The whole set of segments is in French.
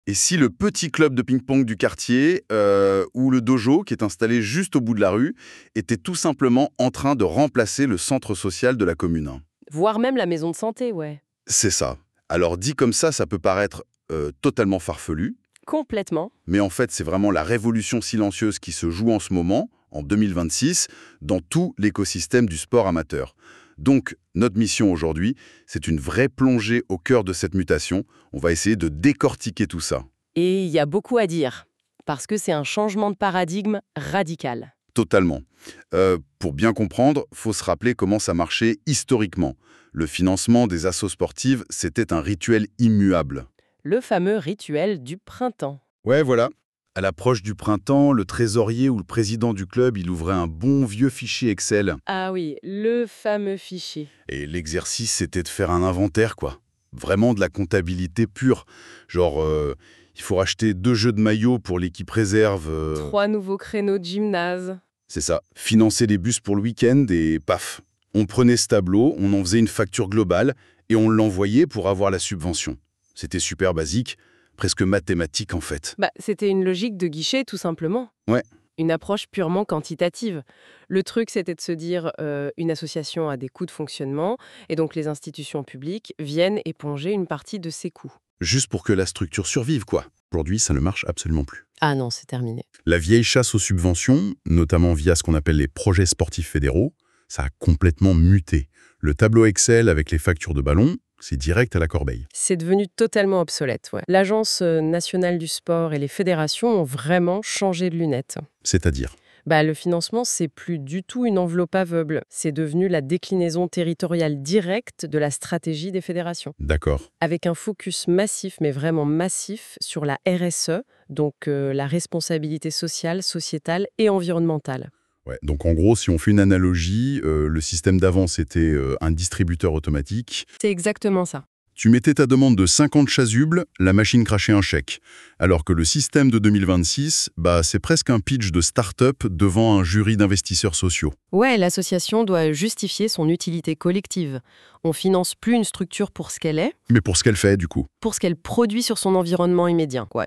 Et si le petit club de ping-pong du quartier ou le dojo, qui est installé juste au bout de la rue, était tout simplement en train de remplacer le centre social de la commune, hein. Voire même la maison de santé, ouais. C'est ça. Alors dit comme ça peut paraître totalement farfelu, Complètement. mais en fait c'est vraiment la révolution silencieuse qui se joue en ce moment, en 2026, dans tout l'écosystème du sport amateur. Donc, notre mission aujourd'hui, c'est une vraie plongée au cœur de cette mutation. On va essayer de décortiquer tout ça. Et il y a beaucoup à dire, parce que c'est un changement de paradigme radical. Totalement. Pour bien comprendre, faut se rappeler comment ça marchait historiquement. Le financement des assos sportives, c'était un rituel immuable. Le fameux rituel du printemps. Ouais, voilà. À l'approche du printemps, le trésorier ou le président du club, il ouvrait un bon vieux fichier Excel. Ah oui, le fameux fichier. Et l'exercice, c'était de faire un inventaire, quoi. Vraiment de la comptabilité pure. Genre, il faut racheter 2 jeux de maillot pour l'équipe réserve. 3 nouveaux créneaux de gymnase. C'est ça. Financer les bus pour le week-end et paf. On prenait ce tableau, on en faisait une facture globale et on l'envoyait pour avoir la subvention. C'était super basique, presque mathématique en fait. C'était une logique de guichet, tout simplement. Ouais. Une approche purement quantitative. Le truc, c'était de se dire, une association a des coûts de fonctionnement, et donc les institutions publiques viennent éponger une partie de ces coûts. Juste pour que la structure survive, quoi. Aujourd'hui, ça ne marche absolument plus. Ah non, c'est terminé. La vieille chasse aux subventions, notamment via ce qu'on appelle les projets sportifs fédéraux, ça a complètement muté. Le tableau Excel avec les factures de ballon, c'est direct à la corbeille. C'est devenu totalement obsolète, ouais. L'Agence nationale du sport et les fédérations ont vraiment changé de lunettes. C'est-à-dire? Le financement, c'est plus du tout une enveloppe aveugle. C'est devenu la déclinaison territoriale directe de la stratégie des fédérations. D'accord. Avec un focus massif, mais vraiment massif, sur la RSE, donc la responsabilité sociale, sociétale et environnementale. Ouais, donc en gros, si on fait une analogie, le système d'avant, c'était un distributeur automatique. C'est exactement ça. Tu mettais ta demande de 50 chasubles, la machine crachait un chèque. Alors que le système de 2026, c'est presque un pitch de start-up devant un jury d'investisseurs sociaux. Ouais, l'association doit justifier son utilité collective. On finance plus une structure pour ce qu'elle est, Mais pour ce qu'elle fait, du coup. pour ce qu'elle produit sur son environnement immédiat. Ouais.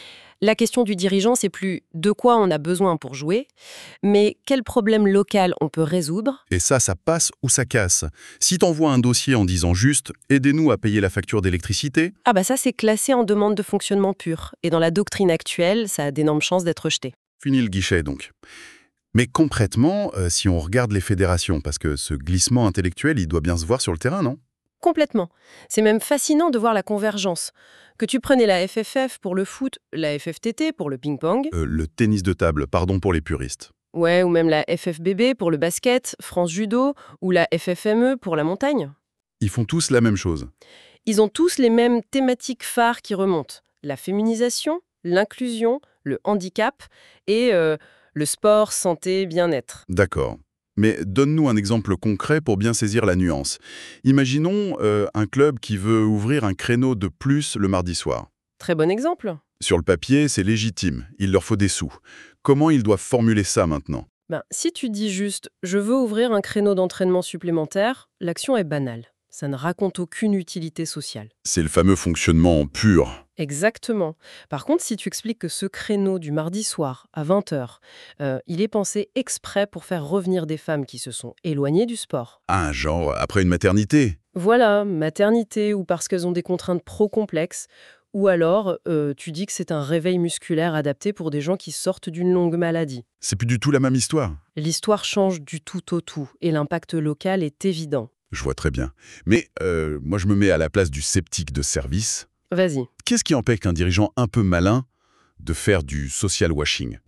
La question du dirigeant, c'est plus de quoi on a besoin pour jouer, mais quel problème local on peut résoudre. Et ça passe ou ça casse. Si t'envoies un dossier en disant juste « aidez-nous à payer la facture d'électricité », Ça c'est classé en demande de fonctionnement pur. Et dans la doctrine actuelle, ça a d'énormes chances d'être rejeté. fini le guichet donc. Mais concrètement, si on regarde les fédérations, parce que ce glissement intellectuel, il doit bien se voir sur le terrain, non? Complètement. C'est même fascinant de voir la convergence. Que tu prenais la FFF pour le foot, la FFTT pour le ping-pong, Le tennis de table, pardon pour les puristes. ouais, ou même la FFBB pour le basket, France Judo, ou la FFME pour la montagne. Ils font tous la même chose. Ils ont tous les mêmes thématiques phares qui remontent. La féminisation, l'inclusion, le handicap et le sport, santé, bien-être. D'accord. Mais donne-nous un exemple concret pour bien saisir la nuance. Imaginons un club qui veut ouvrir un créneau de plus le mardi soir. Très bon exemple. Sur le papier, c'est légitime, il leur faut des sous. Comment ils doivent formuler ça maintenant? Si tu dis juste « je veux ouvrir un créneau d'entraînement supplémentaire », l'action est banale. Ça ne raconte aucune utilité sociale. C'est le fameux fonctionnement pur. Exactement. Par contre, si tu expliques que ce créneau du mardi soir à 20h, il est pensé exprès pour faire revenir des femmes qui se sont éloignées du sport. Ah, genre après une maternité. Voilà, maternité ou parce qu'elles ont des contraintes pro-complexes. Ou alors, tu dis que c'est un réveil musculaire adapté pour des gens qui sortent d'une longue maladie. C'est plus du tout la même histoire. L'histoire change du tout au tout et l'impact local est évident. Je vois très bien. Mais moi, je me mets à la place du sceptique de service. Vas-y. Qu'est-ce qui empêche un dirigeant un peu malin de faire du social washing?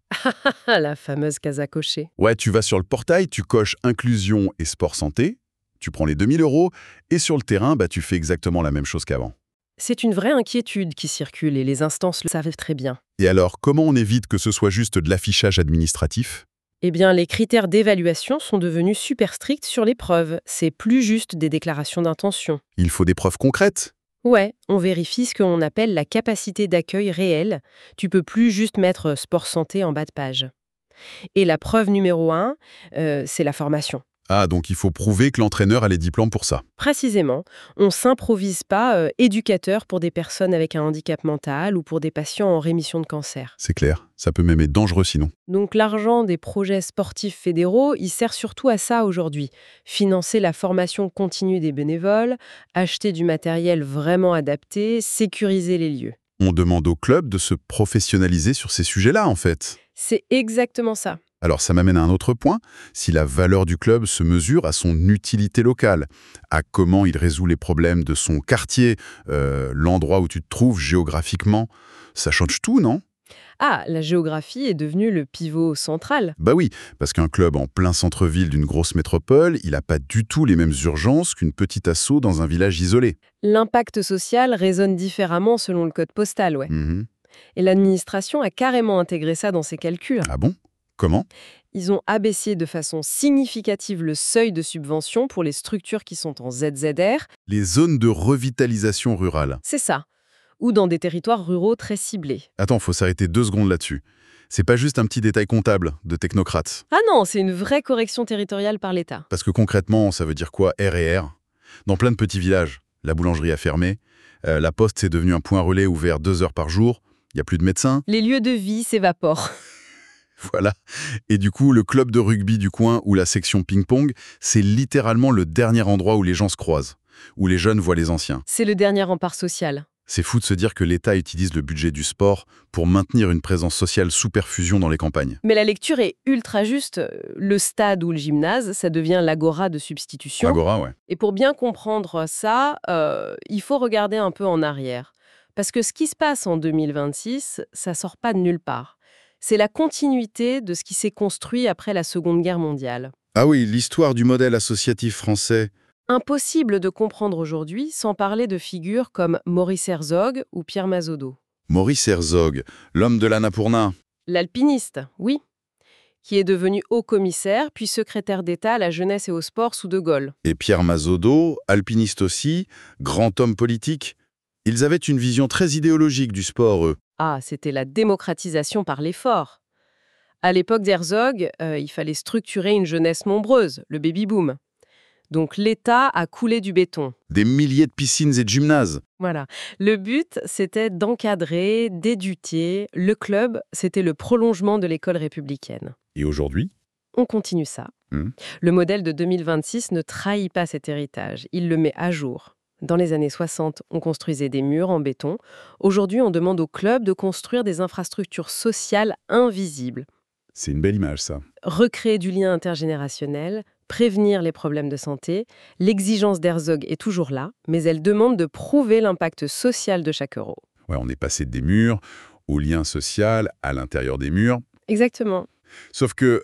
La fameuse case à cocher. Ouais, tu vas sur le portail, tu coches inclusion et sport santé, tu prends les 2000 € et sur le terrain, tu fais exactement la même chose qu'avant. C'est une vraie inquiétude qui circule et les instances le savent très bien. Et alors, comment on évite que ce soit juste de l'affichage administratif? Eh bien, les critères d'évaluation sont devenus super stricts sur les preuves. C'est plus juste des déclarations d'intention. Il faut des preuves concrètes. Ouais, on vérifie ce qu'on appelle la capacité d'accueil réelle. Tu peux plus juste mettre sport santé en bas de page. Et la preuve numéro 1, c'est la formation. Ah, donc il faut prouver que l'entraîneur a les diplômes pour ça. Précisément, on s'improvise pas éducateur pour des personnes avec un handicap mental ou pour des patients en rémission de cancer. C'est clair, ça peut même être dangereux sinon. Donc l'argent des projets sportifs fédéraux, il sert surtout à ça aujourd'hui. Financer la formation continue des bénévoles, acheter du matériel vraiment adapté, sécuriser les lieux. On demande au club de se professionnaliser sur ces sujets-là, en fait. C'est exactement ça. Alors ça m'amène à un autre point, si la valeur du club se mesure à son utilité locale, à comment il résout les problèmes de son quartier, l'endroit où tu te trouves géographiquement, ça change tout, non? Ah, la géographie est devenue le pivot central. Bah oui, parce qu'un club en plein centre-ville d'une grosse métropole, il n'a pas du tout les mêmes urgences qu'une petite asso dans un village isolé. L'impact social résonne différemment selon le code postal, ouais. Mhm. Et l'administration a carrément intégré ça dans ses calculs. Ah bon? Comment? Ils ont abaissé de façon significative le seuil de subvention pour les structures qui sont en ZZR, Les zones de revitalisation rurale. c'est ça, ou dans des territoires ruraux très ciblés. Attends, faut s'arrêter 2 secondes là-dessus. C'est pas juste un petit détail comptable de technocrate. Ah non, c'est une vraie correction territoriale par l'État. Parce que concrètement, ça veut dire quoi, R&R? Dans plein de petits villages, la boulangerie a fermé, la poste c'est devenu un point relais ouvert 2 heures par jour, il n'y a plus de médecins, Les lieux de vie s'évaporent. voilà. Et du coup, le club de rugby du coin ou la section ping-pong, c'est littéralement le dernier endroit où les gens se croisent, où les jeunes voient les anciens. C'est le dernier rempart social. C'est fou de se dire que l'État utilise le budget du sport pour maintenir une présence sociale sous perfusion dans les campagnes. Mais la lecture est ultra juste. Le stade ou le gymnase, ça devient l'agora de substitution. Agora, ouais. Et pour bien comprendre ça, il faut regarder un peu en arrière. Parce que ce qui se passe en 2026, ça sort pas de nulle part. C'est la continuité de ce qui s'est construit après la Seconde Guerre mondiale. Ah oui, l'histoire du modèle associatif français. Impossible de comprendre aujourd'hui sans parler de figures comme Maurice Herzog ou Pierre Mazodo. Maurice Herzog, l'homme de l'Annapurna. L'alpiniste, oui, qui est devenu haut-commissaire puis secrétaire d'État à la jeunesse et au sport sous De Gaulle. Et Pierre Mazodo, alpiniste aussi, grand homme politique. Ils avaient une vision très idéologique du sport, eux. Ah, c'était la démocratisation par l'effort. À l'époque d'Herzog, il fallait structurer une jeunesse nombreuse, le baby-boom. Donc l'État a coulé du béton. Des milliers de piscines et de gymnases. Voilà. Le but, c'était d'encadrer, d'éduquer. Le club, c'était le prolongement de l'école républicaine. Et aujourd'hui? On continue ça. Le modèle de 2026 ne trahit pas cet héritage. Il le met à jour. Dans les années 60, on construisait des murs en béton. Aujourd'hui, on demande au club de construire des infrastructures sociales invisibles. C'est une belle image, ça. Recréer du lien intergénérationnel, prévenir les problèmes de santé. L'exigence d'Herzog est toujours là, mais elle demande de prouver l'impact social de chaque euro. Ouais, on est passé des murs au lien social à l'intérieur des murs. Exactement. Sauf que,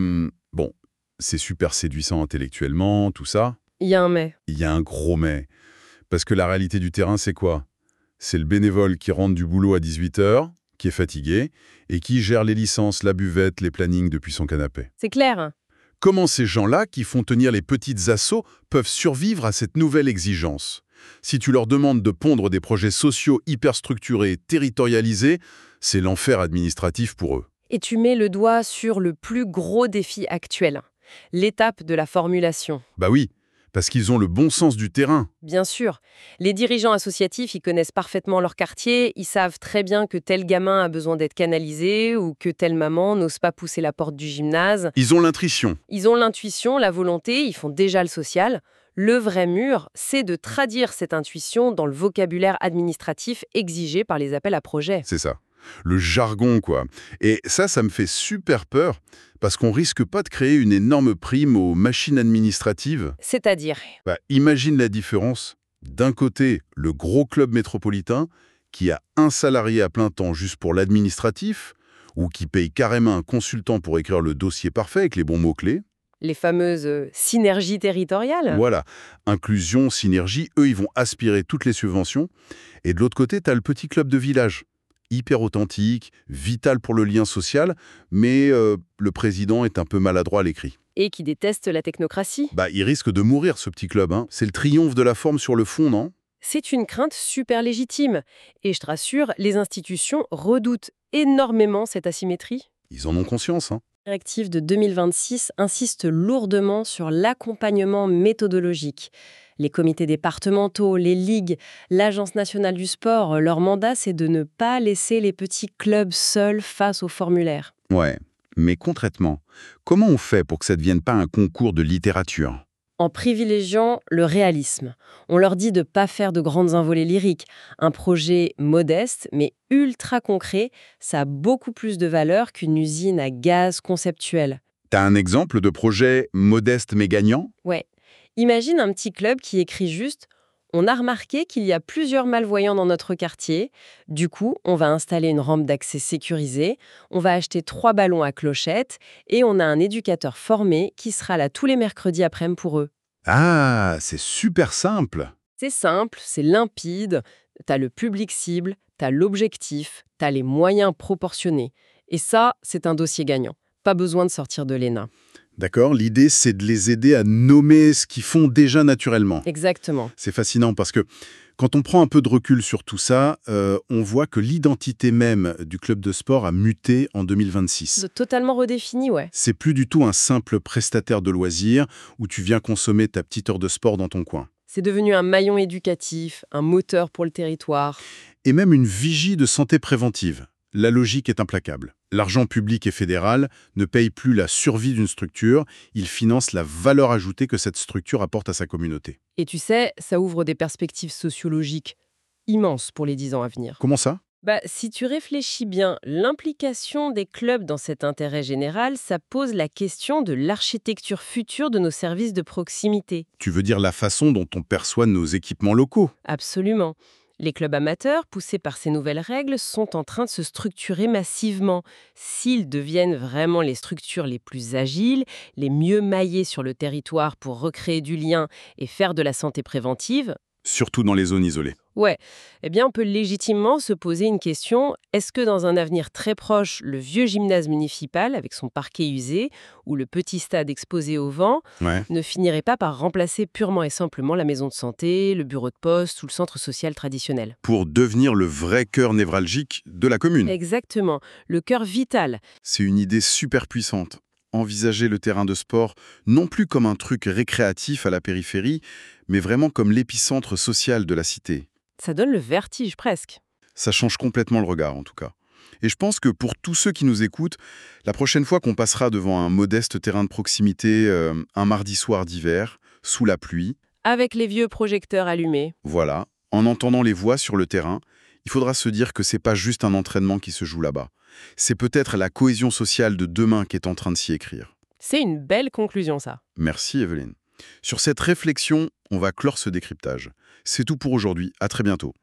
bon, c'est super séduisant intellectuellement, tout ça. Il y a un mais. Il y a un gros mais. Parce que la réalité du terrain, c'est quoi? C'est le bénévole qui rentre du boulot à 18h, qui est fatigué, et qui gère les licences, la buvette, les plannings depuis son canapé. C'est clair. Comment ces gens-là, qui font tenir les petites assos, peuvent survivre à cette nouvelle exigence? Si tu leur demandes de pondre des projets sociaux hyper structurés, territorialisés, c'est l'enfer administratif pour eux. Et tu mets le doigt sur le plus gros défi actuel, l'étape de la formulation. Bah oui, parce qu'ils ont le bon sens du terrain. Bien sûr, les dirigeants associatifs, ils connaissent parfaitement leur quartier, ils savent très bien que tel gamin a besoin d'être canalisé ou que telle maman n'ose pas pousser la porte du gymnase. Ils ont l'intuition. Ils ont l'intuition, la volonté, ils font déjà le social. Le vrai mur, c'est de traduire cette intuition dans le vocabulaire administratif exigé par les appels à projets. C'est ça. Le jargon, quoi. Et ça me fait super peur, parce qu'on risque pas de créer une énorme prime aux machines administratives. C'est-à-dire, Imagine la différence. D'un côté, le gros club métropolitain, qui a un salarié à plein temps juste pour l'administratif, ou qui paye carrément un consultant pour écrire le dossier parfait avec les bons mots-clés. les fameuses synergies territoriales. Voilà. Inclusion, synergie, eux, ils vont aspirer toutes les subventions. Et de l'autre côté, tu as le petit club de village. Hyper authentique, vital pour le lien social, mais le président est un peu maladroit à l'écrit. Et qui détestent la technocratie. Il risque de mourir, ce petit club. C'est le triomphe de la forme sur le fond, non? C'est une crainte super légitime. Et je te rassure, les institutions redoutent énormément cette asymétrie. Ils en ont conscience, directive de 2026 insiste lourdement sur l'accompagnement méthodologique. Les comités départementaux, les ligues, l'Agence nationale du sport, leur mandat, c'est de ne pas laisser les petits clubs seuls face aux formulaires. Ouais, mais concrètement, comment on fait pour que ça ne devienne pas un concours de littérature? En privilégiant le réalisme. On leur dit de ne pas faire de grandes envolées lyriques. Un projet modeste, mais ultra concret, ça a beaucoup plus de valeur qu'une usine à gaz conceptuelle. T'as un exemple de projet modeste mais gagnant? Ouais. Imagine un petit club qui écrit juste On a remarqué qu'il y a plusieurs malvoyants dans notre quartier. Du coup, on va installer une rampe d'accès sécurisée, on va acheter 3 ballons à clochettes et on a un éducateur formé qui sera là tous les mercredis après-midi pour eux. Ah, c'est super simple. C'est simple, c'est limpide, t'as le public cible, t'as l'objectif, t'as les moyens proportionnés. Et ça, c'est un dossier gagnant. Pas besoin de sortir de l'ENA. D'accord, l'idée c'est de les aider à nommer ce qu'ils font déjà naturellement. Exactement. C'est fascinant parce que quand on prend un peu de recul sur tout ça, on voit que l'identité même du club de sport a muté en 2026. Totalement redéfini, ouais. C'est plus du tout un simple prestataire de loisirs où tu viens consommer ta petite heure de sport dans ton coin. C'est devenu un maillon éducatif, un moteur pour le territoire. Et même une vigie de santé préventive. La logique est implacable. L'argent public et fédéral ne paye plus la survie d'une structure, il finance la valeur ajoutée que cette structure apporte à sa communauté. Et tu sais, ça ouvre des perspectives sociologiques immenses pour les 10 ans à venir. Comment ça? Si tu réfléchis bien, l'implication des clubs dans cet intérêt général, ça pose la question de l'architecture future de nos services de proximité. Tu veux dire la façon dont on perçoit nos équipements locaux? Absolument. Les clubs amateurs, poussés par ces nouvelles règles, sont en train de se structurer massivement. S'ils deviennent vraiment les structures les plus agiles, les mieux maillées sur le territoire pour recréer du lien et faire de la santé préventive, Surtout dans les zones isolées. ouais, eh bien on peut légitimement se poser une question. Est-ce que dans un avenir très proche, le vieux gymnase municipal, avec son parquet usé, ou le petit stade exposé au vent, Ouais. ne finirait pas par remplacer purement et simplement la maison de santé, le bureau de poste ou le centre social traditionnel? Pour devenir le vrai cœur névralgique de la commune. Exactement, le cœur vital. C'est une idée super puissante. Envisager le terrain de sport non plus comme un truc récréatif à la périphérie, mais vraiment comme l'épicentre social de la cité. Ça donne le vertige presque. Ça change complètement le regard en tout cas. Et je pense que pour tous ceux qui nous écoutent, la prochaine fois qu'on passera devant un modeste terrain de proximité, un mardi soir d'hiver, sous la pluie, Avec les vieux projecteurs allumés. voilà, en entendant les voix sur le terrain, il faudra se dire que c'est pas juste un entraînement qui se joue là-bas. C'est peut-être la cohésion sociale de demain qui est en train de s'y écrire. C'est une belle conclusion, ça. Merci Evelyne. Sur cette réflexion, on va clore ce décryptage. C'est tout pour aujourd'hui, à très bientôt.